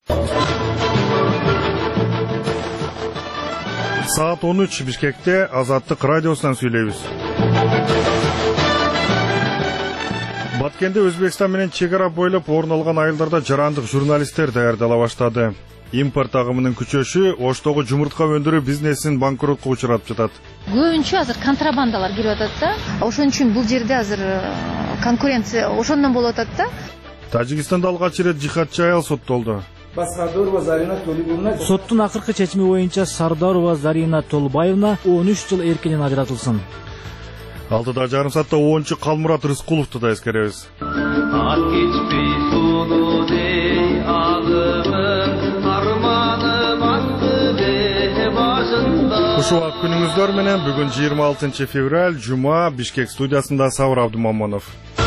Saat 13 Бишкекте Азаттык радиосунан сүйлөйбүз. Баткенде Өзбекстан менен чек ара бойлоп орун алган айылдарда жарандык журналисттер даярдала баштады. Импорт агымынын күчөшү Оштогу жумуртка өндүрүү бизнесин банкротко учуратып жатат. Көбүнчө азыр контрабандалар кирип атат да. Ошон үчүн бул жерде азыр конкуренция ошондон болуп атат да. Тажикстанда алгач ирет жихадчы аял соттолду. Соттун акыркы чечими боюнча Сардарова Зарина Толбаевна 13 жыл эркинен ажыратылсын. 6:30 саатта оончу Калмурат Рыскуловду да эскеребиз. Куш убак күнүңүздөр менен бүгүн 26 февраль жума Бишкек студиясында Сабыр Абдумамонов.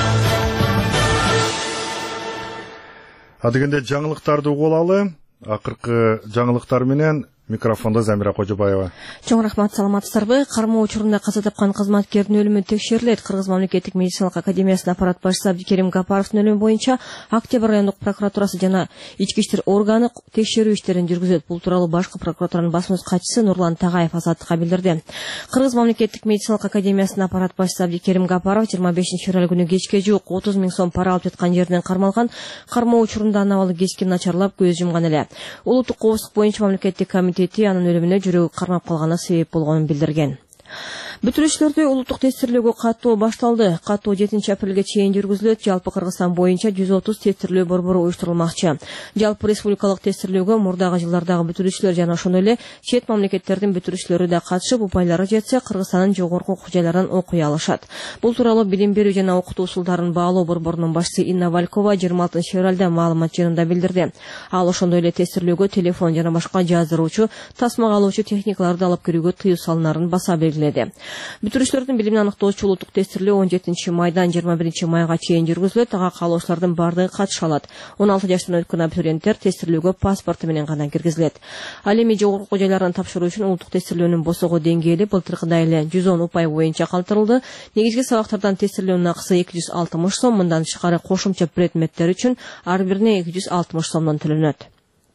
Адыгенде жаңылыктарды угулалы. Акыркы жаңылыктар менен микрофонда Замира Кожобаева. Чоң рахмат, саламатсыздарбы? Кармоо учурунда каза тапкан кызматкердин өлүмү текшерилет. Кыргыз мамлекеттик медициналык академиясынын аппарат башчысы Абдикерим Гапаровдун өлүмү боюнча Октябрь райондук прокуратурасы жана ички иштер органы текшерүү иштерин жүргүзөт. Бул тууралуу башкы прокуратуранын басмач катчысы Нурлан Тагаев Азаттыкка билдирди. Кыргыз мамлекеттик медициналык академиясынын аппарат башчысы Абдикерим Гапаров 25 февраль күнү кечке жуук 30 000 сом пара алып жаткан жеринен кармалган. Кармоо учурунда анабалы кескин начарлап көз жумган эле. Улуттук коопсуздук боюнча мамлекеттик комитети анын өлүмүнө жүрөгү кармап калганы себеп болгонун билдирген. Бүтүрүүчүлөрдү улуттук тестирлөөгө каттоо башталды. Каттоо 7 апрелге чейин жүргүзүлөт. Жалпы Кыргызстан боюнча 130 тестирлөө борбору уюштурулмакчы. Жалпы республикалык тестирлөөгө мурдагы жылдардагы бүтүрүүчүлөр жана ошондой эле чет мамлекеттердин бүтүрүүчүлөрү да катышып, упайлары жетсе, Кыргызстандын жогорку окуу жайларынан окуй алышат. Бул тууралуу билим берүү жана окутуу усулдарын баалоо борборунун башчысы Инна Валькова 26 февралда маалымат жыйынында билдирди. Ал ошондой эле тестирлөөгө телефон жана башка жаздыруучу, тасмага алуучу техникаларды алып кирүүгө тыюу салынарын баса белгиледи. Бүтүрүүчүлөрдүн билимин аныктоочу улуттук тестирлөө 17 майдан 21 майга чейин жүргүзүлөт. Ага каалоочулардын бардыгы катыша алат. 16 жаштан өткөн абитуриенттер тестирлөөгө паспорту менен гана киргизилет. Ал эми жогорку окуу жайларын тапшыруу үчүн улуттук тестирлөөнүн босого деңгээли былтыркыдай эле 110 упай боюнча калтырылды. Негизги сабактардан тестирлөөнүн акысы 260 сом, мындан тышкары кошумча предметтер үчүн ар бирине 260 сомдон төлөнөт.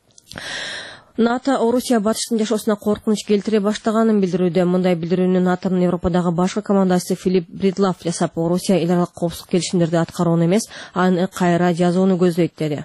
НАТО Орусия батыштын жашоосуна коркунуч келтире баштаганын билдирүүдө. Мындай билдирүүнү НАТОнун Европадагы башкы командасы Филипп Бридлав жасап, Орусия эл аралык коопсуздук келишимдерди аткарууну эмес, аны кайра жазууну көздөйт деди.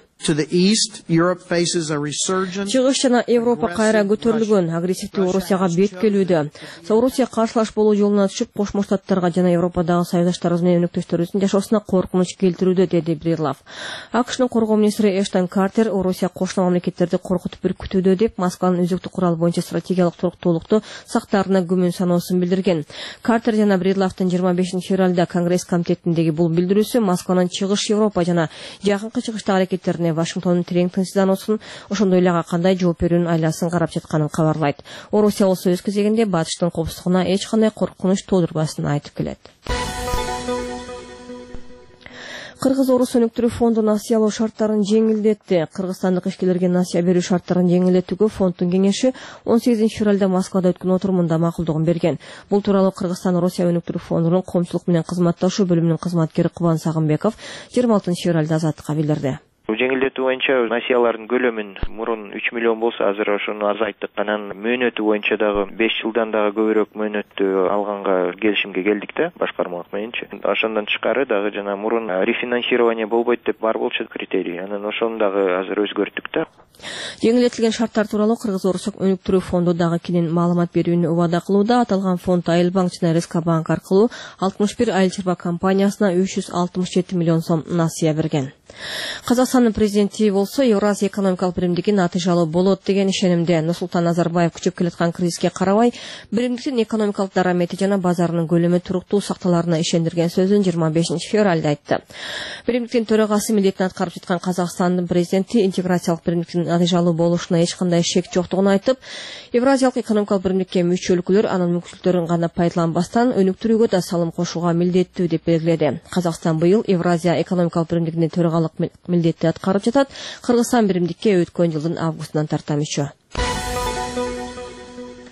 Чыгыш жана Европа кайра көтөрүлгөн, агрессивдүү Орусияга бет келүүдө. Орусия каршылаш болуу жолуна түшүп, Кошмо Штаттарга жана Европадагы союздаштарыбыз менен өнөктөштөрүбүздүн жашоосуна коркунуч келтирүүдө, деди Бридлав. АКШнын коргоо министри Эштон Картер Орусия кошмо мамлекеттерди коркутуп үркүтүүдө деп Москванын өзөктүк курал боюнча стратегиялык туруктуулукту сактаарына күмөн саноосун билдирген. Картер жана Бридлавдын 25 февралда Конгресс комитетиндеги бул билдирүүсү Москванын чыгыш Европа жана жакынкы чыгыштагы аракеттерине Вашингтондун терең тынчсыздануусун, ошондой эле ага кандай жооп берүүнүн айласын карап жатканын кабарлайт. Орусия болсо өз кезегинде батыштын коопсуздугуна эч кандай коркунуч туудурбасын айтып келет. Кыргыз-Орус өнүктүрүү фонду насыя алуу шарттарын жеңилдетти. Кыргызстандык ишкерлерге насыя берүү шарттарын жеңилдетүүгө фонддун кеңеши 18 февралда Москвада өткөн отурумунда макулдугун берген. Бул тууралуу Кыргызстан-Орусия өнүктүрүү фондунун коомчулук менен кызматташуу бөлүмүнүн кызматкери Кубан Сагынбеков 26 февралда Азаттыкка билдирди. Жеңилдетүү боюнча насыялардын көлөмүн мурун 3 миллион болсо, азыр ошону азайттык. Анан мөөнөтү боюнча дагы 5 жылдан дагы көбүрөөк мөөнөттү алганга келишимге келдик да, башкармалык мененчи. Ошондон тышкары дагы жана мурун рефинансирование болбойт деп бар болчу критерий. Анан ошону дагы азыр өзгөрттүк да. Жеңилдетилген шарттар тууралуу Кыргыз-Орус өнүктүрүү фонду дагы кенен маалымат берүүнү убада кылууда. Аталган фонд Айылбанк жана Рескабанк аркылуу 61 айыл чарба компаниясына 367 миллион сом насыя берген. Казакстандын президенти болсо Евразия экономикалык биримдиги натыйжалуу болот деген ишенимде. Нурсултан Назарбаев күчөп келаткан кризиске карабай, биримдиктин экономикалык дарамети жана базарынын көлөмү туруктуу сакталарына ишендирген сөзүн 25 февралда айтты. Биримдиктин төрагасы милдетин аткарып жаткан Казакстандын президенти интеграциялык биримдиктин натыйжалуу болушуна эч кандай шек жоктугун айтып, Евразиялык экономикалык биримдикке мүчө өлкөлөр анын мүмкүнчүлүктөрүн гана пайдаланбастан өнүктүрүүгө да салым кошууга милдеттүү деп белгиледи. Казакстан быйыл Евразия экономикалык биримдигине төрагалык милдетти аткарып жатат. Кыргызстан биримдикке өткөн жылдын августунан тарта мүчө.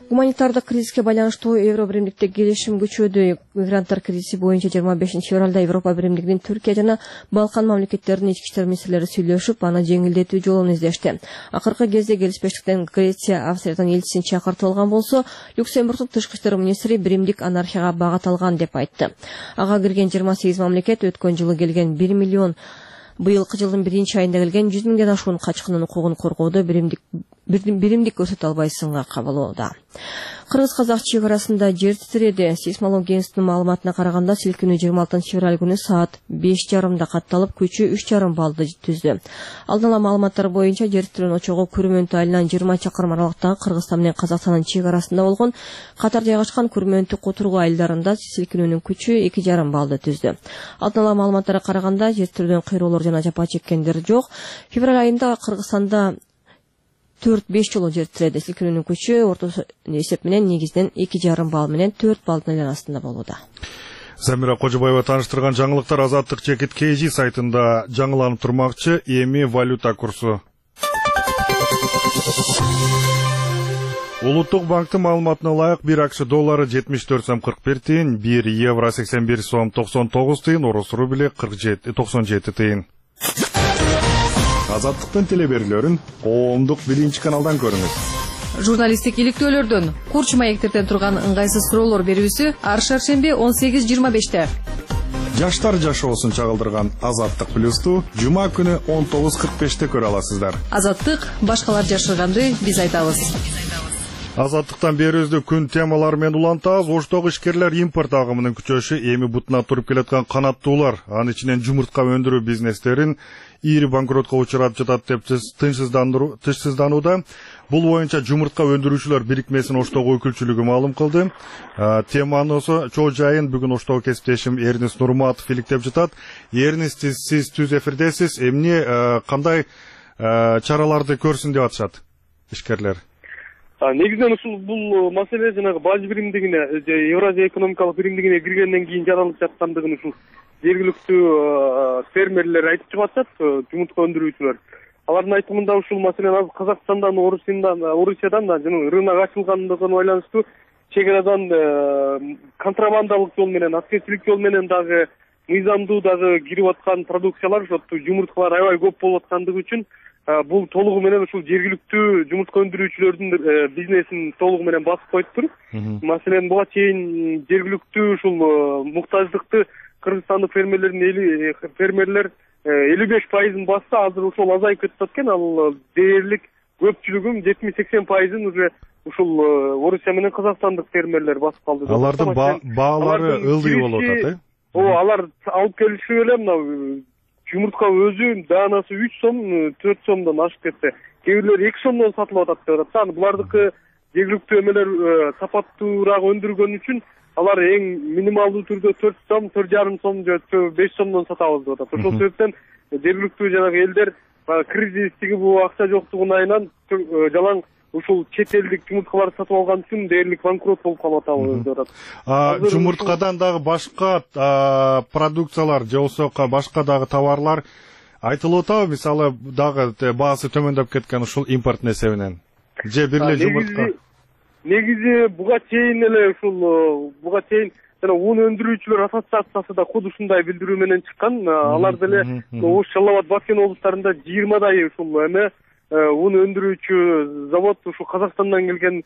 Гуманитардык кризиске байланыштуу Евро биримдикте келишим күчөдү. Мигранттар кризиси боюнча 25 февралда Европа биримдигинин Түркия жана Балкан мамлекеттеринин ички иштер министрлери сүйлөшүп, аны жеңилдетүү жолун издешти. Акыркы кезде келишпештиктен Греция, Австриядан элчисин чакыртып алган болсо, Люксембургдун тышкы иштер министри биримдик анархияга багат алган деп айтты. Ага кирген 28 мамлекет өткөн жылы келген 1 миллион быйылкы жылдын 1-айында келген 100 миңден ашуун качкындын укугун коргоодо биримдик көрсөтө албай сынга кабылууда. Кыргыз-казак чек арасында жер титиреди. Сейсмология институтунун маалыматына караганда силкинүү 26 февраль күнү саат 5:30 катталып, күчү 3,5 баллды түздү. Алдын ала маалыматтар боюнча жер титирөөнүн очогу Күрмөнтү айылынан 20 чакырым аралыктагы Кыргызстан менен Казакстандын чек арасында болгон катар жайгашкан Күрмөнтү Кутургу айылдарында силкинүүнүн күчү 2,5 баллды түздү. Алдын ала маалыматтарга караганда жер титирөөдөн кыйроолор жана жапа чеккендер жок. Февраль айында Кыргызстанда 4-5 жолу жер титиреди. Силкинүүнүн күчү ортосу эсеп менен негизден 2,5 балл менен 4 баллдын айланасында болууда. Замира Кожобаева тааныштырган жаңылыктар Азаттык Чекит KG сайтында жаңыланып турмакчы. Эми валюта курсу. Улуттук банктын маалыматына ылайык 1 акш доллары 74 сом 41 тыйын, 1 евро 81 сом 99 тыйын, орус рубли 97 тыйын. Азаттыктын телеберүүлөрүн коомдук биринчи каналдан көрүңүз. Журналисттик иликтөөлөрдөн, курч маектерден турган ыңгайсыз суроолор берүүсү ар шаршемби 18:25-те. Жаштар жашоосун чагылдырган Азаттык плюсту жума күнү 19:45-те көрө аласыздар. Азаттык башкалар жашырганды биз айтабыз. Азаттыктан берүүбүздү күн темалары менен улантабыз. Оштогу ишкерлер импорт агымынын күчөшү эми бутуна туруп келаткан канаттуулар, анын ичинен жумуртка өндүрүү бизнестерин ири банкротко учурап жатат деп тынчсызданууда. Бул боюнча жумуртка өндүрүүчүлөр бирикмесинин Оштогу өкүлчүлүгү маалым кылды. Теманын чоо жайын бүгүн Оштогу кесиптешим Эрнис Нурматов иликтеп жатат. Эрнис, сиз түз эфирдесиз. Эмне кандай чараларды көрсүн деп атышат ишкерлер? Негизинен ушул бул маселе жанагы бажы биримдигине, Евразия экономикалык биримдигине киргенден кийин жаралып жаткандыгын ушул жергиликтүү фермерлер айтып чыгып атышат, жумуртка өндүрүүчүлөр. Алардын айтымында ушул маселен Казакстандан, Орусиядан жана рынок ачылгандыгына байланыштуу чек арадан контрабандалык жол менен, аскерчилик жол менен дагы мыйзамдуу дагы кирип аткан продукциялар, ошо жумурткалар аябай көп болуп аткандыгы үчүн бул толугу менен ушул жергиликтүү жумуртка өндүрүүчүлөрдүн бизнесин толугу менен басып коюптур. Маселен, буга чейин жергиликтүү ушул муктаждыкты кыргызстандык фермерлер 55% басса, азыр ошол азайып кетип аткан. Ал дээрлик көпчүлүгүн 70-80% уже ушул Орусия менен казакстандык фермерлер басып калды. Алардын баалары ылдый болуп атат, алар алып келиши эле мына жумуртка өзү даанасы 3 сом, 4 сомдон ашып кетти. Кээ-бирлер 2 сомдон сатылып атат деп атат. Булардыкы жергиликтүү эмелер сапаттуураак өндүргөн үчүн алар эң минималдуу түрдө 4 сом, 4,5 сом же 5 сомдон сатабыз деп атат. Ошол себептен жергиликтүү жанагы элдер кризистиги бул акча жоктугунан айынан жалаң ушул чет элдик жумурткаларды сатып алган үчүн дээрлик банкрот болуп калып атабыз деп атат. Жумурткадан дагы башка продукциялар же болсо башка дагы товарлар айтылып атабы? Мисалы дагы баасы төмөндөп кеткен ушул импорттун эсебинен. Же бир эле жумуртка? Негизи буга чейин жана ун өндүрүүчүлөр ассоциациясы да худ ушундай билдирүү менен чыккан. Алар деле Ош, Жалал Абад, Бакин облустарында 20дай ушул ун өндүрүүчү завод ушул Казакстандан келген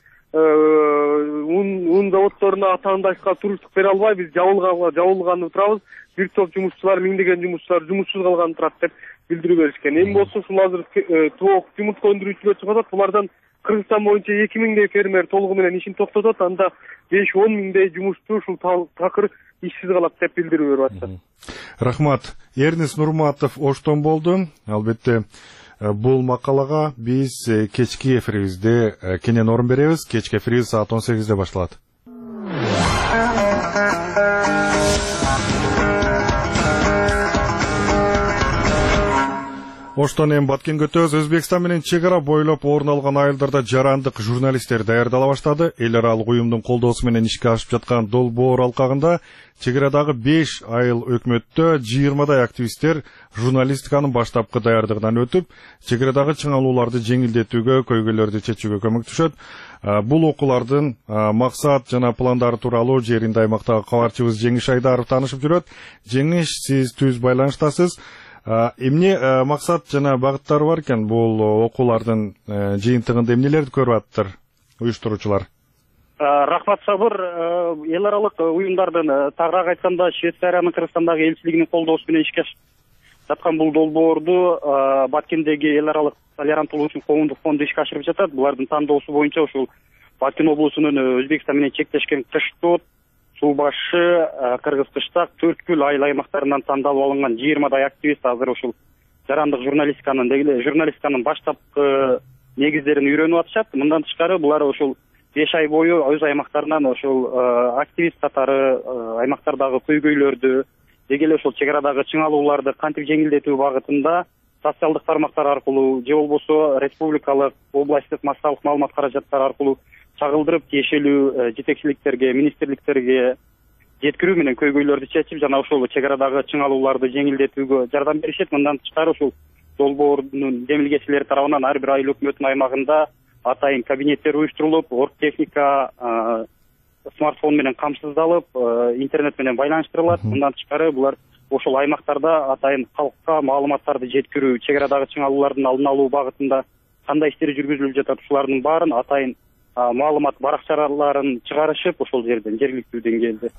ун заводдоруна атаандашка туруштук бере албай, биз жабылганып турабыз. Бир топ жумушчулар, миңдеген жумушчулар жумушсуз калган турат деп билдирүү беришкен. Эми болсо ушул азыр тоок жумуртка өндүрүүчүлөр чыгып атат. Булардан Кыргызстан боюнча 2000дей фермер толугу менен ишин токтотот, анда 5-10 миңдей жумушчу ушул такыр ишсиз калат деп билдирүү берип атышат. Рахмат. Эрнис Нурматов Оштон болду. Албетте бул макалага биз кечки эфирибизде кенен орун беребиз. Кечки эфирибиз саат 18-де башталат. Оштон эми Баткенге өтөбүз. Өзбекстан менен чек ара бойлоп орун алган айылдарда жарандык журналисттер даярдала баштады. Эл аралык уюмдун колдоосу менен ишке ашып жаткан долбоор алкагында чек арадагы 5 айыл өкмөттө 20дай активисттер журналистиканын баштапкы даярдыгынан өтүп, чек арадагы чыңалууларды жеңилдетүүгө, көйгөйлөрдү чечүүгө көмөктөшөт. Бул окуулардын максат жана пландары тууралуу жеринде аймактагы кабарчыбыз Жеңиш Айдаров таанышып жүрөт. Жеңиш, сиз түз байланыштасыз. Эмне максат жана багыттары бар экен бул окуулардын жыйынтыгында эмнелерди көрүп атыптыр уюштуруучулар? Рахмат Сабыр, эл аралык уюмдардын тагыраак айтканда Швейцариянын Кыргызстандагы элчилигинин колдоосу менен ишке жаткан бул долбоорду Баткендеги эл аралык толеранттуулук үчүн коомдук фонду ишке ашырып жатат. Булардын тандоосу боюнча ушул Баткен облусунун Өзбекстан менен чектешкен Кыштот, Суу башы, Кыргыз Кыштак, Төрткүл айыл аймактарынан тандалып алынган 20дай активист азыр ушул жарандык журналистиканын баштапкы негиздерин үйрөнүп атышат. Мындан тышкары булар ушул 5 ай бою өз аймактарынан ушул активист катары аймактардагы көйгөйлөрдү, деги эле ушул чек арадагы чыңалууларды кантип жеңилдетүү багытында социалдык тармактар аркылуу же болбосо республикалык, областтык массалык маалымат каражаттары аркылуу чагылдырып тиешелүү жетекчиликтерге, министрликтерге жеткирүү менен көйгөйлөрдү чечип, жана ушул чек арадагы чыңалууларды жеңилдетүүгө жардам беришет. Мындан тышкары ушул долбоордун демилгечилери тарабынан ар бир айыл өкмөтүнүн аймагында атайын кабинеттер уюштурулуп, оргтехника, смартфон менен камсыздалып, интернет менен байланыштырылат. Мындан тышкары булар ошол аймактарда атайын калкка маалыматтарды жеткирүү, чек арадагы чыңалуулардын алдын алуу багытында кандай иштер жүргүзүлүп жатат, ушулардын баарын атайын маалымат баракчаларын чыгарышып, ошол жерден жергиликтүү деңгээлде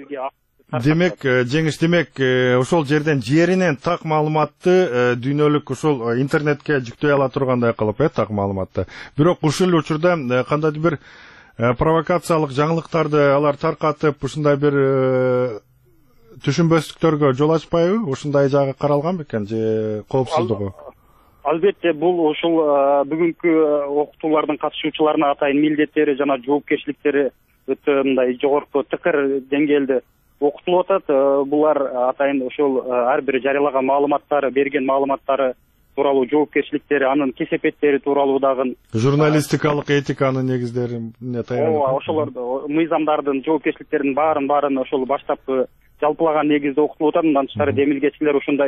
демек, Жеңиш, демек ошол жерден жеринен так маалыматты дүйнөлүк ушул интернетке жүктөй ала тургандай кылып, так маалыматты. Бирок ушул эле учурда кандайдыр бир провокациялык жаңылыктарды алар таркатып, ушундай бир түшүнбөстүктөргө жол ачпайбы? Ушундай жагы каралган бекен же коопсуздугу? Албетте, бул ушул бүгүнкү окутуулардын катышуучуларына атайын милдеттери жана жоопкерчиликтери өтө мындай жогорку тыкыр деңгээлде окутулуп атат. Булар атайын ушул ар бир жарыялаган маалыматтары, берген маалыматтары тууралуу жоопкерчиликтери, анын кесепеттери тууралуу дагы журналистикалык этиканын негиздерине таянып, ошолорду мыйзамдардын, жоопкерчиликтердин баарын ошол баштапкы жалпылаган негизде окутулуп атат. Мындан тышкары демилгечилер ушундай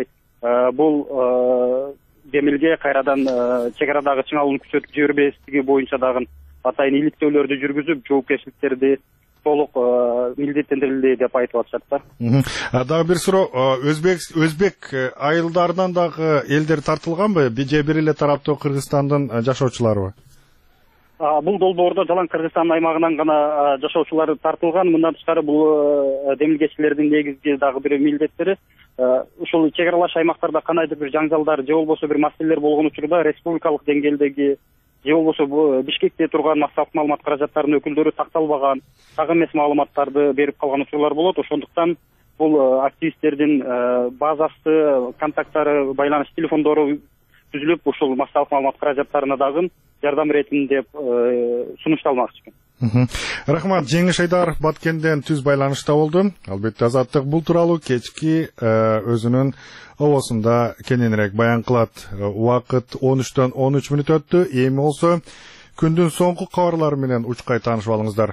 бул демилге кайрадан чек арадагы чыңалууну күчөтүп жибербестиги боюнча дагы атайын иликтөөлөрдү жүргүзүп, жоопкерчиликтерди толук милдеттендирилди деп айтып атышат да. Дагы бир суроо, өзбек айылдарынан дагы элдер тартылганбы? Же бир эле тараптуу Кыргызстандын жашоочуларыбы? Бул долбоордо жалаң Кыргызстан аймагынан гана жашоочулар тартылган. Мындан тышкары бул демилгечилердин негизги дагы бир милдеттери ушул чек аралаш аймактарда кандайдыр бир жаңжалдар же болбосо бир маселелер болгон учурда республикалык деңгээлдеги же болбосо Бишкекте турган массалык маалымат каражаттарынын өкүлдөрү такталбаган, так эмес маалыматтарды берип калган учурлар болот. Ошондуктан бул активисттердин базасы, контакттары, байланыш телефондору түзүлүп, ушул массалык маалымат каражаттарына дагы жардам иретин деп сунушталмакчы экен. Рахмат, Жеңиш Айдаров Баткенден түз байланышта болду. Албетте Азаттык бул тууралуу кечки өзүнүн обосунда кененирээк баян кылат. Убакыт 13-төн 13 мүнөт өттү. Эми болсо күндүн соңку кабарлары менен учкай таанышып алыңыздар.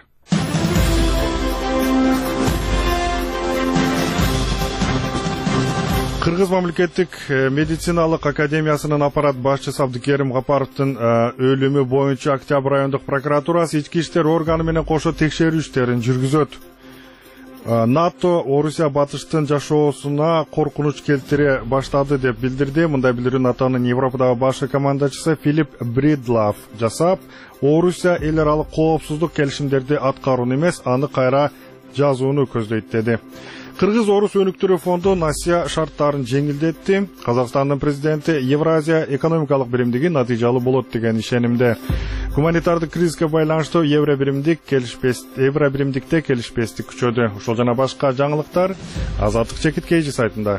Кыргыз мамлекеттик медициналык академиясынын аппарат башчысы Абдыкерим Гапаровдун өлүмү боюнча Октябрь райондук прокуратурасы ички иштер органы менен кошо текшерүү иштерин жүргүзөт. НАТО Орусия батыштын жашоосуна коркунуч келтире баштады деп билдирди. Мындай билдирүү НАТОнун Европадагы башкы командачысы Филипп Бридлав жасап, Орусия эл аралык коопсуздук келишимдерди аткарууну эмес, аны кайра жазууну көздөйт деди. Кыргыз-Орус өнүктүрүү фонду Насия шарттарын жеңилдетти. Казакстандын президенти Евразия экономикалык биримдиги натыйжалуу болот деген ишенимде. Гуманитардык кризиске байланыштуу Евробиримдикте келишпестик күчөдү. Ошол жана башка жаңылыктар Азаттык Чекиткейжи сайтында.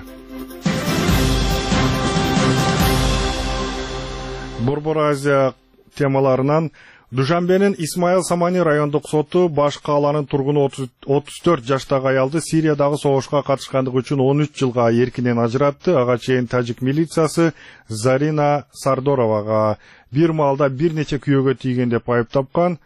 Борбор Азия темаларынан Душанбенин Исмаил Самани райондук соту баш кааланын тургуну 34 жаштагы аялды Сириядагы согушка катышкандыгы үчүн 13 жылга эркинен ажыратты. Ага чейин тажик милициясы Зарина Сардоровага бир маалда бир нече күйөөгө тийген деп айып тапкан.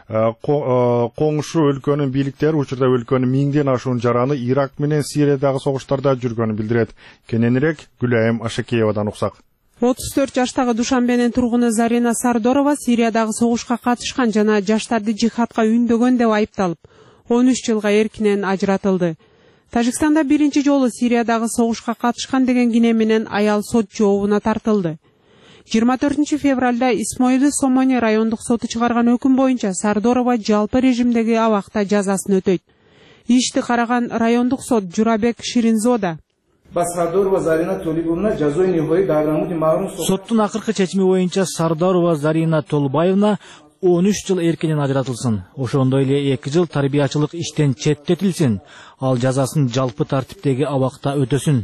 Коңшу өлкөнүн бийликтери учурда өлкөнүн 1000ден ашуун жараны Ирак менен Сириядагы согуштарда жүргөнүн билдирет. Кененирээк Гүлайым Ашакеевадан уксак. 34 жаштагы Душанбенин тургуну Зарина Сардорова Сириядагы согушка катышкан жана жаштарды жихадка үндөгөн деп айыпталып, 13 жылга эркинен ажыратылды. Тажикстанда биринчи жолу Сириядагы согушка катышкан деген кине менен аял сот жообуна тартылды. 24 февралда Исмоили Сомони райондук соту чыгарган өкүм боюнча Сардорова жалпы режимдеги абакта жазасын өтөйт. Ишти караган райондук сот Журабек Ширинзода соттун акыркы чечими боюнча Сардорова Зарина Толбаевна 13 жыл эркинен ажыратылсын. Ошондой эле 2 жыл тарбиячылык иштен четтетилсин. Ал жазасын жалпы тартиптеги абакта өтөсүн.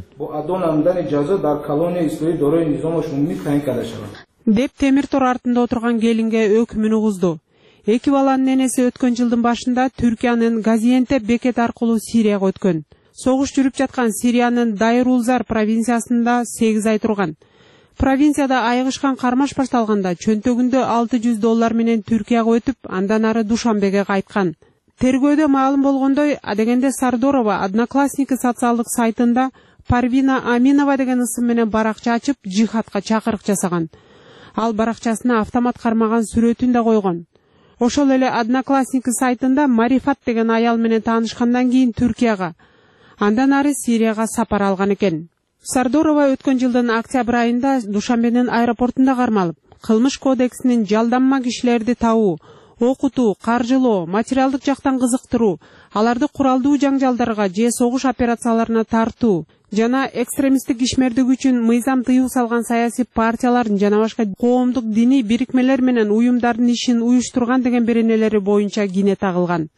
деп темир тор артында отурган келинге өкүмүн угузду. Эки баланын энеси өткөн жылдын башында Түркиянын Газиентеп бекети аркылуу Сирияга өткөн. Согуш жүрүп жаткан Сириянын Дайрулзар провинциясында 8 ай турган. Провинцияда айыгышкан кармаш башталганда чөнтөгүндө $600 менен Түркияга өтүп, андан ары Душанбеге кайткан. Тергөөдө маалым болгондой, адегенде Сардорова Одноклассники социалдык сайтында Парвина Аминова деген ысым менен баракча ачып, жихадка чакырык жасаган. Ал баракчасына автомат кармаган сүрөтүн да койгон. Ошол эле Одноклассники сайтында Марифат деген аял менен таанышкандан кийин Түркияга, андан ары Сирияга сапар алган экен. Сардорова өткөн жылдын октябрь айында Душанбенин аэропортунда кармалып, кылмыш кодексинин жалданма кишилерди табуу, окутуу, каржылоо, материалдык жактан кызыктыруу, аларды куралдуу жаңжалдарга же согуш операцияларына тартуу жана экстремисттик ишмердик үчүн мыйзам тыюу салган саясий партиялардын жана башка коомдук диний бирикмелер менен уюмдардын ишин уюштурган деген беренелери боюнча кине тагылган.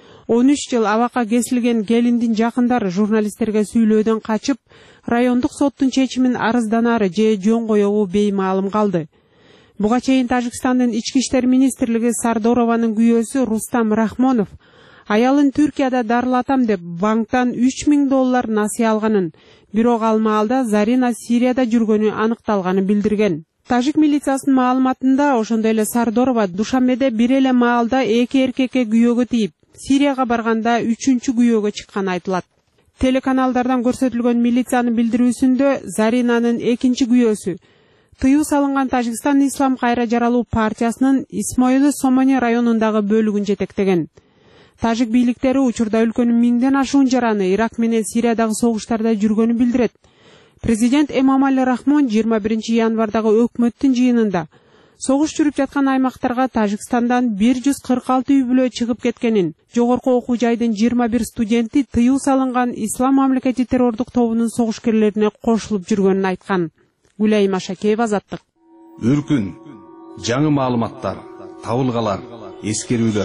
13 жыл абакка кесилген келиндин жакындары журналисттерге сүйлөөдөн качып, райондук соттун чечимин арызданары же жөн коебу беймаалым калды. Буга чейин Тажикстандын ички иштер министрлиги Сардорованын күйөөсү Рустам Рахмонов аялын Түркияда дарылатам деп банктан $3000 насыя алганын, бирок ал маалда Зарина Сирияда жүргөнү аныкталганын билдирген. Тажик милициясынын маалыматында ошондой эле Сардорова Душанбеде бир эле маалда эки эркекке күйөөгө тийип, Сирияга барганда 3-чү күйөөгө чыкканы айтылат. Телеканалдардан көрсөтүлгөн милициянын билдирүүсүндө Заринанын экинчи күйөөсү тыюу салынган Тажикстан Ислам кайра жаралуу партиясынын Исмоили Сомони районундагы бөлүгүн жетектеген. Тажик бийликтери учурда өлкөнүн 1000ден ашуун жараны Ирак менен Сириядагы согуштарда жүргөнүн билдирет. Президент Эмомали Рахмон 21 январдагы өкмөттүн жыйынында согуш жүрүп жаткан аймактарга Тажикстандан 146 үй бүлө чыгып кеткенин, жогорку окуу жайдын 21 студенти тыюу салынган Ислам мамлекети террордук тобунун согушкерлерине кошулуп жүргөнүн айткан. Гүлайым Ашакеева, Азаттык. Үркүн, жаңы маалыматтар, табылгалар, эскерүүлөр.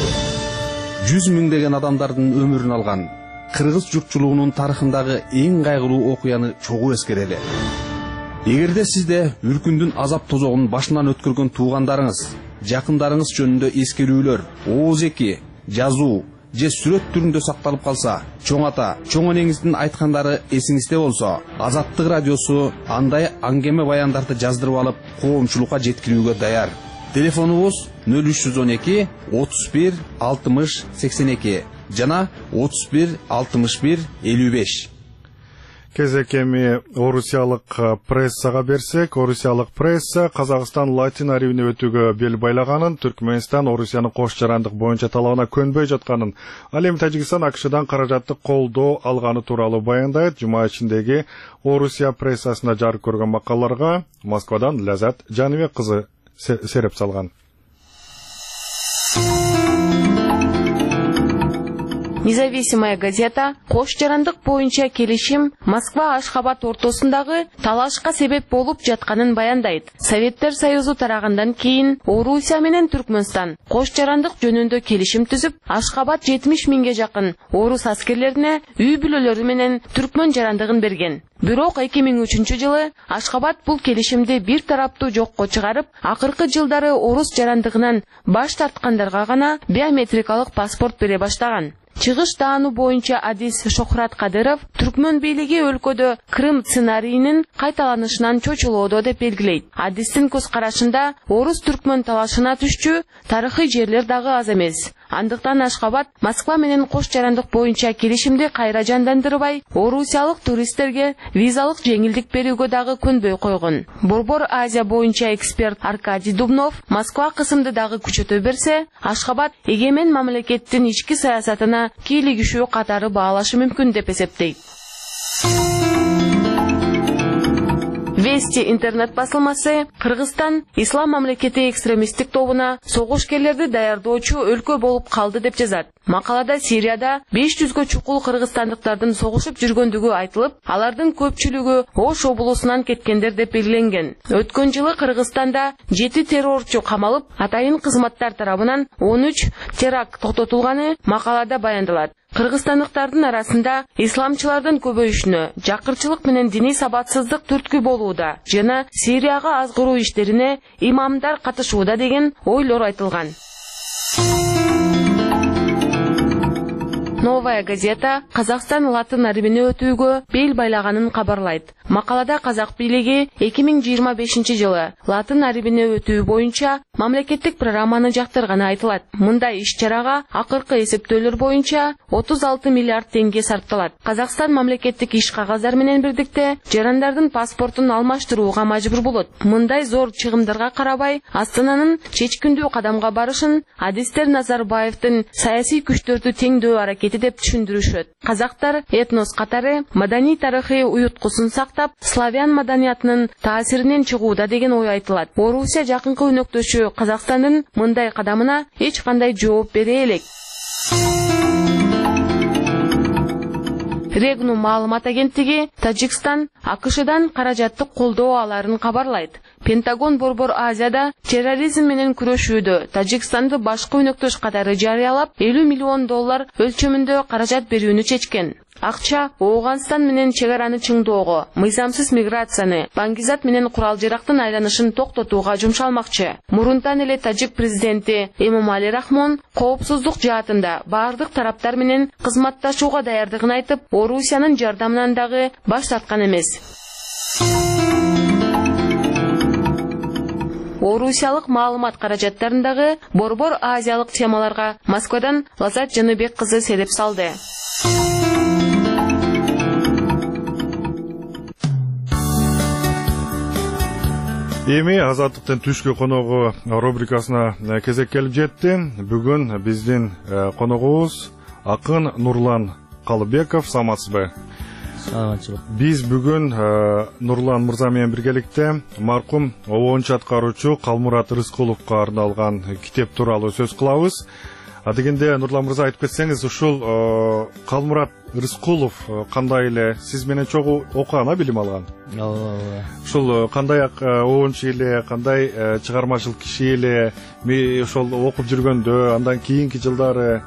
100 миңдеген адамдардын өмүрүн алган кыргыз журтчулугунун тарыхындагы эң кайгылуу окуяны чогуу эскерели. Эгерде сизде үркүндүн азап тозогун башынан өткөргөн туугандарыңыз, жакындарыңыз жөнүндө эскерүүлөр, ооз-эки, жазуу же сүрөт түрүндө сакталып калса, чоң ата, чоң энеңиздин айткандары эсиңизде болсо, Азаттык радиосу андай аңгеме баяндарды жаздырып алып, коомчулукка жеткирүүгө даяр. Телефонубуз 0312 31 60 82 жана 31 61 55. Кезекеми орусиялык прессага берсек, орусиялык пресса Казакстан Латин аривине өтүүгө бел байлаганын, Түркмөнстан Орусияны кош жарандык боюнча талабына көнбөй жатканын, ал эми Тажикстан АКШдан каражаттык колдоо алганы тууралуу баяндайт. Жума ичиндеги Орусия прессасында жарык көргөн макалаларга Москвадан Лазат Жаныбек кызы сереп салган. Независимая газета кош жарандык боюнча келишим Москва-Ашхабад ортосундагы талашка себеп болуп жатканын баяндайт. Советтер Союзу тарагандан кийин Орусия менен Түркмөнстан кош жарандык жөнүндө келишим түзүп, Ашхабад 70 миңге жакын орус аскерлерине үй бүлөлөрү менен түркмөн жарандыгын берген. Бирок 2003 жылы Ашхабад бул келишимди бир тараптуу жокко чыгарып, акыркы жылдары орус жарандыгынан баш тарткандарга гана биометрикалык паспорт бере баштаган. Чыгыш таануу боюнча адис Шохрат Кадыров түркмөн бийлиги өлкөдө Крым сценарийинин кайталанышынан чочулоодо деп белгилейт. Адистин көз карашында орус түркмөн талашына түшчү тарыхый жерлер дагы аз эмес. Андыктан Ашхабад Москва менен кош жарандык боюнча келишимди кайра жандандырбай, орусиялык туристтерге визалык жеңилдик берүүгө дагы көнбөй койгон. Борбор Азия боюнча эксперт Аркадий Дубнов Москва кысымды дагы күчөтө берсе, Ашхабад эгемен мамлекеттин ички саясатына кийлигишүү катары баалашы мүмкүн деп эсептейт. Вести интернет басылмасы Кыргызстан Ислам мамлекети экстремисттик тобуна согушкерлерди даярдоочу өлкө болуп калды деп жазат. Макалада Сирияда 500гө чукул кыргызстандыктардын согушуп жүргөндүгү айтылып, алардын көпчүлүгү Ош облусунан кеткендер деп белгиленген. Өткөн жылы Кыргызстанда 7 террорчу камалып, атайын кызматтар тарабынан 13 теракт токтотулганы макалада баяндалат. Кыргызстандыктардын арасында исламчылардын көбөйүшүнө, жакырчылык менен диний сабатсыздык түрткү болууда жана Сирияга азгыруу иштерине имамдар катышууда деген ойлор айтылган. Новая газета Казакстан латын арбини өтүүгө бел байлаганын кабарлайт. Макалада казак бийлиги 2025 жылы латын арбини өтүү боюнча мамлекеттик программаны жактырганы айтылат. Мындай иш-чарага акыркы эсептөөлөр боюнча 36 миллиард теңге сарпталат. Казакстан мамлекеттик иш кагаздар менен бирдикте жарандардын паспортун алмаштырууга мажбур болот. Мындай зор чыгымдарга карабай, Астананын чечкиндүү кадамга барышын адистер Назарбаевдин саясий күчтөрдү теңдөө аракети деп түшүндүрүшөт. Казактар этнос катары маданий тарыхый уюткусын сактап, славян маданиятынын таасиринен чыгууда деген ой айтылат. Орусия жакынкы өнөктөшү Казакстандын мындай кадамына эч кандай жооп бере элек. Регну маалымат агенттиги Тажикстан АКШдан каражаттык колдоо аларын кабарлайт. Пентагон Борбор Азияда терроризм менен күрөшүүдө Тажикстанды башкы өнөктөш катары жарыялап, $50 миллион өлчөмүндө каражат берүүнү чечкен. Акча Ооганстан менен чегараны чыңдоого, мыйзамсыз миграцияны, баңгизат менен курал жарактын айланышын токтотууга жумшалмакчы. Мурунтан эле Тажик президенти Эмомали Рахмон коопсуздук жаатында баардык тараптар менен кызматташууга даярдыгын айтып, Орусиянын жардамынан дагы баш тарткан эмес. Орусиялык маалымат каражаттарындагы борбор азиялык темаларга Москвадан Лазат Жаныбек кызы селеп салды. Эми азаттыктын түшкү коногу рубрикасына кезек келип жетти. Бүгүн биздин коногубуз акын Нурлан Калыбеков. Саламатсызбы? Саламатчылык. Биз бүгүн Нурлан мырза менен биргеликте маркум обончу аткаруучу Калмурат Рыскуловго арналган китеп тууралуу сөз кылабыз. Дегенде Нурлан мырза айтып кетсеңиз, ушул Калмурат Рыскулов кандай эле сиз менен чогуу окуган, билим алган? Ушул кандай оончу эле, кандай чыгармачыл киши эле, ошол окуп жүргөндө, андан кийинки жылдары?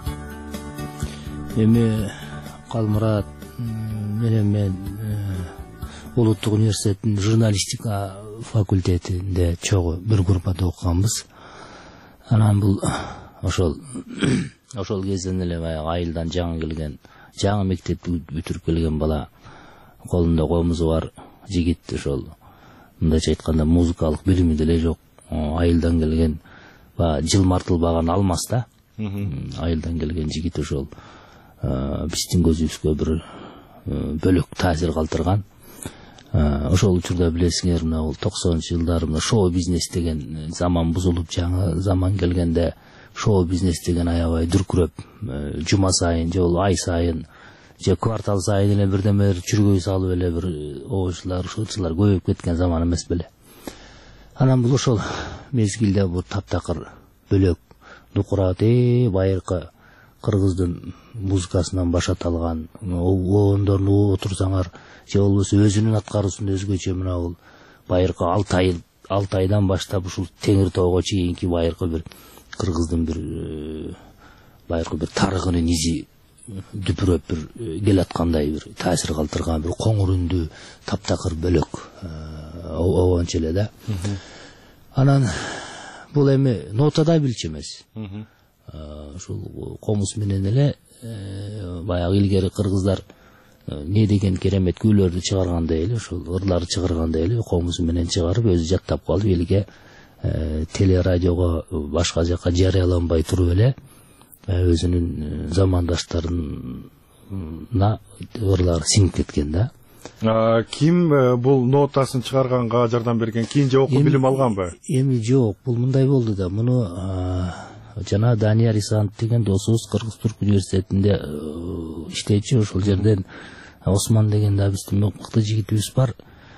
Эми Калмурат менен мен Улуттук университеттин журналистика факультетинде чогуу бир группада окуганбыз. Анан бул ошол кезден эле айылдан жаңы келген, жаңы мектепти бүтүрүп келген бала, колунда комузу бар жигит, ошол мындайча айтканда музыкалык билими деле жок, айылдан келген, жылмартылбаган алмаз да, айылдан келген жигит ошол биздин көзүбүзгө бир бөлөк таасир калтырган. Ошол учурда билесиңер, мына 90-чы жылдары шоу бизнес деген заман бузулуп, жаңы заман келгенде шоу бизнес деген аябай дүркүрөп, жума сайын же ай сайын же квартал сайын эле бирдемелер чүргөй салып эле бир оочулар, шоучулар көбөйүп кеткен заман эмес беле. Анан бул ошол мезгилде бул таптакыр бөлөк дукурат, байыркы кыргыздын музыкасынан баш аталган оондорду отурсаңар же болбосо өзүнүн аткаруусунда өзгөчө мына бул байыркы Алтайдан баштап ушул Теңир тоого чейинки байыркы бир кыргыздын бир байыркы бир тарыгынын изи дүпүрөп бир келаткандай бир таасир калтырган бир коңур үндүү таптакыр бөлөк обончу эле да. Анан бул эми нотада билчү эмес. Ушул комуз менен эле баягы илгери кыргыздар не деген керемет күйлөрдү чыгаргандай эле, ушул ырларды чыгаргандай эле комуз менен чыгарып өзү жаттап калып элге телерадиого башка жака жарыяланбай туруп эле өзүнүн замандаштарына ырлар сиңип кеткен да. Ким бул нотасын чыгарганга жардам берген? Кийин же окуп билим алганбы? Эми жок, бул мындай болду да. Муну жана Данияр Исанов деген досубуз Кыргыз-Түрк университетинде иштейчү, ошол жерден Осман деген да биздин мыкты жигитибиз бар.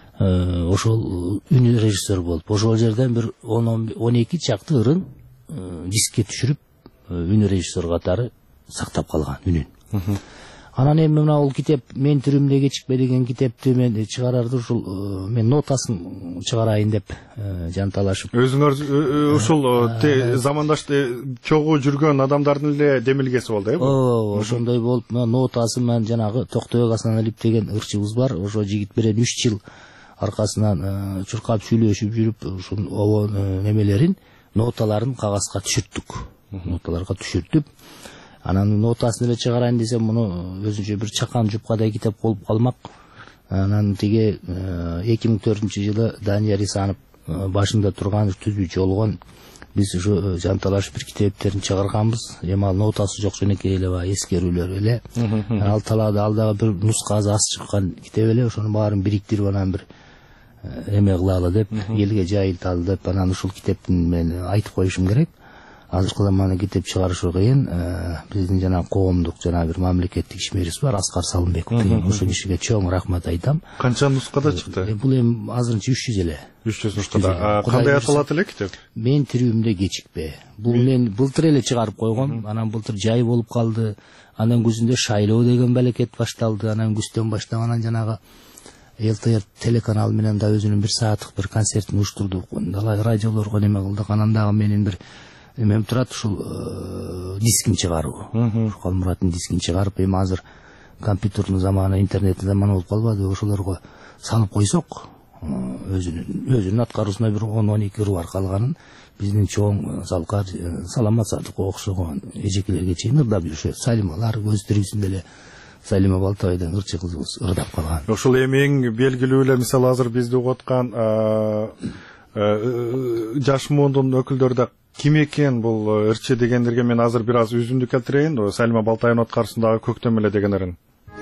Ошол үн режиссер болуп, ошол жерден бир 10-12 чакты ырын дискке түшүрүп, үн режиссер катары сактап калган үнүн. Анан эми мына бул китеп мен түрүмдө кечикпе деген китепти мен чыгарарды ушул мен нотасын чыгарайын деп жанталашып. Өзүңөр ушул замандаш чогуу жүргөн адамдардын эле демилгеси болду, э? Ошондой болуп, нотасын мен жанагы Токтобек Асаналиев деген ырчыбыз бар. Ошо жигит менен 3 жыл аркасынан чуркап сүйлөшүп жүрүп, ушул немелерин, ноталарын кагазга түшүрттүк. Ноталарга түшүртүп, анан нотасын эле чыгарайын десем, муну өзүнчө бир чакан жупкадай китеп болуп калмак. Анан тиге 2004-жылы Данияр Исанов башында турган түзүүчү болгон биз ушу жанталашып бир китептерин чыгарганбыз. Эми ал нотасы жок жөнөкөй эле баягы эскерүүлөр эле. Ал талаада ал дагы бир нускасы аз чыккан китеп эле, ошонун баарын бириктирип анан бир эме кылалы деп, элге жайылталы деп, анан ушул китептин мен айтып коюшум керек. Азыркы заманда китеп чыгарышы кыйын. Биздин жана коомдук жана бир мамлекеттик ишмерибиз бар, Аскар Салымбеков деген. Ошол кишиге чоң рахмат айтам. Канча нускада чыкты? Бул эми азырынча 300 эле. 300 нускада. Кандай аталат эле китеп? Мен түрүмдө кечикпе. Бул мен былтыр эле чыгарып койгом. Анан былтыр жай болуп калды. Анан күзүндө шайлоо деген балекет башталды. Анан күздөн баштап анан жанагы ЛТР телеканал менен да өзүнүн 1 сааттык бир концертин уюштурдук. Далай радиолорго неме кылдык. Анан дагы менин бир эмем турат, ушул дискин чыгаруу. Калмураттын дискин чыгарып, эми азыр компьютердин заманы, интернеттин заманы болуп калбады. Ошолорго салып койсок, өзүнүн аткаруусуна бир 10-12 ыры бар, калганын биздин чоң Салкар, Саламат Садыкова окшогон эжекелерге чейин ырдап жүрүшөт. Салималар өз тирүүсүндө эле Салима Балтабайдан ырчы кызыбыз ырдап калган. Ошол эми эң белгилүү эле, мисалы азыр бизди угуп аткан жаш муундун өкүлдөрү да ким экен бул ырчы дегендерге мен азыр бир аз үзүндү келтирейин. Салима Балтаевдин аткарысындагы Көктөм эле деген ырын.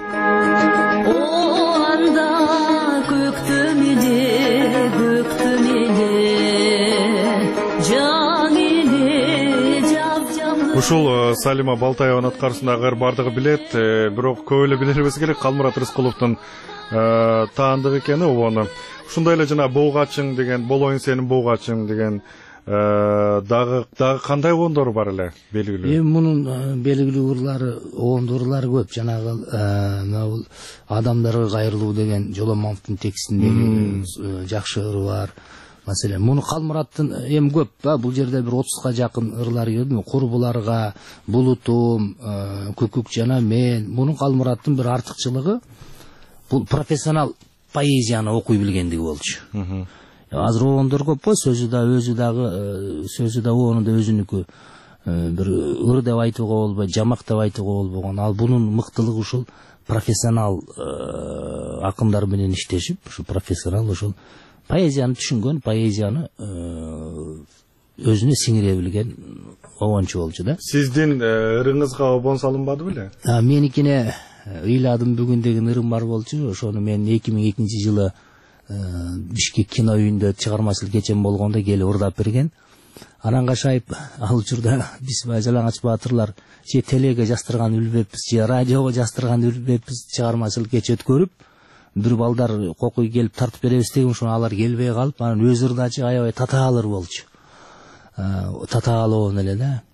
Ушул Салима Балтаевдин аткарысындагы ыр бардыгы билет, бирок көп эле билербиз керек. Калмурат Рыскуловдун таандык экени обону. Ушундай эле жана Боогачың деген, болоюн сенин Боогачың деген дагы кандай оондору бар эле белгилүү? Эми мунун белгилүү ырлары, оондорлору көп. Жанагы бул адамдарга кайрылуу деген Жоломоновдун текстиндеги жакшы ыры бар. Маселен, муну Калмураттын эми көп да, бул жерде бир 30га жакын ырлар келди. Курбуларга, Булутум, Көкүк жана мен. Мунун Калмураттын бир артыкчылыгы бул профессионал поэзияны окуй билгендиги болчу. Азыр оондор көп го, сөзү да оonu да өзүнүкү бир ыр деп айтууга болбой, жамак деп айтууга болбогон. Ал бунун мыктылыгы ушул профессионал акындар менен иштешип, ушу профессионал ушул поэзияны түшүнгөн, поэзияны өзүнө сиңире билген обончу болчу да. Сиздин ырыңызга обон салынбады беле? Меникине ыйладым бүгүн деген ырым бар болчу. Ошону мен 2002-жылы Бишкек кино үйүндө чыгармачылык кечем болгондо келип ырдап берген. Анан кашайып ал учурда биз Жалаңач баатырлар же телеге жастырган үлбеппиз, же радиого жастырган үлбеппиз, чыгармачылык кече өткөрүп, бир балдар кокуй келип тартып беребиз деген, ошону алар келбей калып, анан өз ырдачы аябай татаалыр болчу. Татаалоон эле да.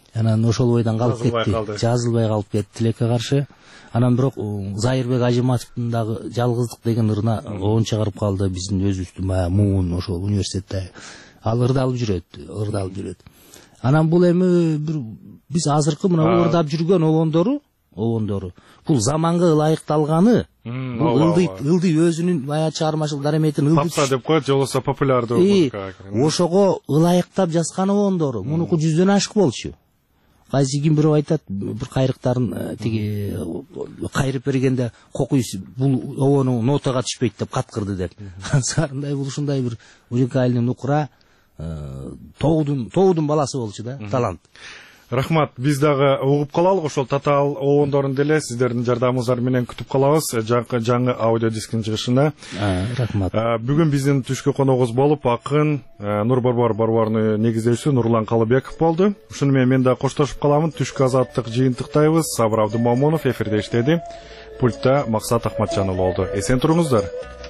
Анан ошол бойдон калып кетти, жазылбай калып кетти тилекке каршы. Анан бирок Зайырбек Ажиматовдун дагы жалгыздык деген ырына оон чыгарып калды биздин өзүбүздүн баягы муун ошол университетте. Ал ырдалып жүрөт. Анан бул эми биз азыркы мына ырдап жүргөн обондору бул заманга ылайыкталганы, бул ылдый өзүнүн баягы чыгармачылык дареметин попса деп коет, жолосо популярдуу музыка. Ошого ылайыктап жазган обондору мунуку 100дөн ашык болчу. Кайсы ким бирөө айтат, бир кайрыктарын тиги кайрып бергенде кокуй бул обону нотага түшпөйт деп каткырды деп. Ансарындай бул ушундай бир уникальный нукура, тоодун баласы болчу да, талант. Рахмат, биз дагы угуп калалык, ошол татаал обондорун деле сиздердин жардамыңыздар менен күтүп калабыз жаңы аудио дискинин чыгышына. Рахмат. Бүгүн биздин түшкү коногубуз болуп акын Нурбарбар борборунун негиздөөчүсү Нурлан Калыбеков болду. Ушуну менен да коштошуп каламын. Түшкү азаттык жыйынтыктайбыз. Сабыр Абдымомунов эфирде иштеди. Пультта Максат Ахматжанов болду. Эсен туруңуздар.